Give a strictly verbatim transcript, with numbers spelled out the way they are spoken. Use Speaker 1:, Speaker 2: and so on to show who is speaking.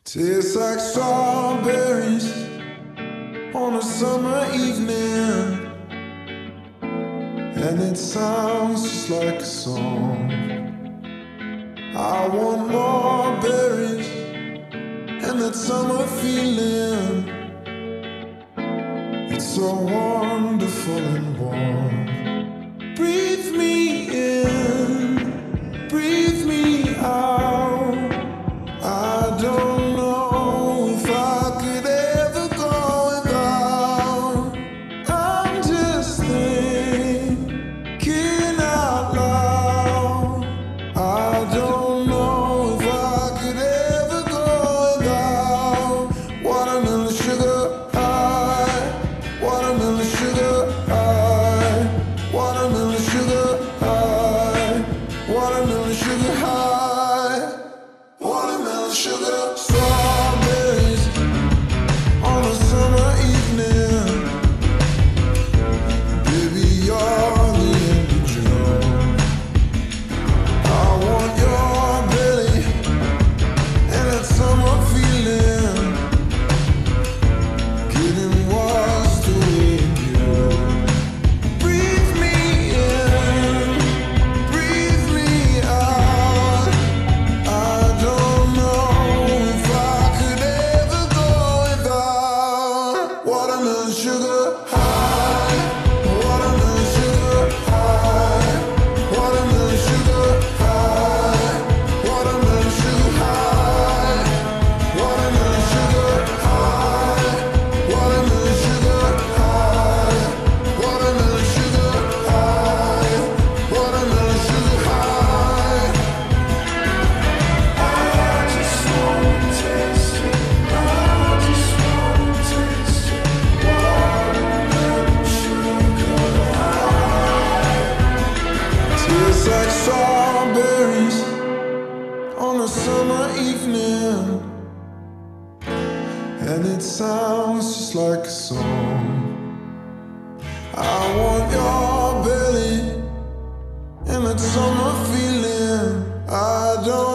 Speaker 1: Tastes like strawberries on a summer evening, and it sounds just like a song. I want more berries and that summer feeling. It's so wonderful and warm. Breathe me in, breathe me out. I don't know if I could ever go without. I'm just thinking out loud. I don't know if I could ever go without watermelon sugar high, watermelon sugar high, watermelon sugar high, watermelon sugar high. Watermelon sugar, strawberries on a summer evening. Baby, you're the end of June. I want your belly and that summer feeling. Getting washed away in you. Breathe me in, breathe me out. I don't know if I could ever go without watermelon sugar high, watermelon sugar high, watermelon sugar high, watermelon sugar high, watermelon sugar high, watermelon sugar high, watermelon sugar high, watermelon sugar high. I just wanna taste it. I just wanna taste it. Watermelon sugar high. Tastes like strawberries on a summer evening, and it sounds just like a song. I want your belly and that summer feeling. I don't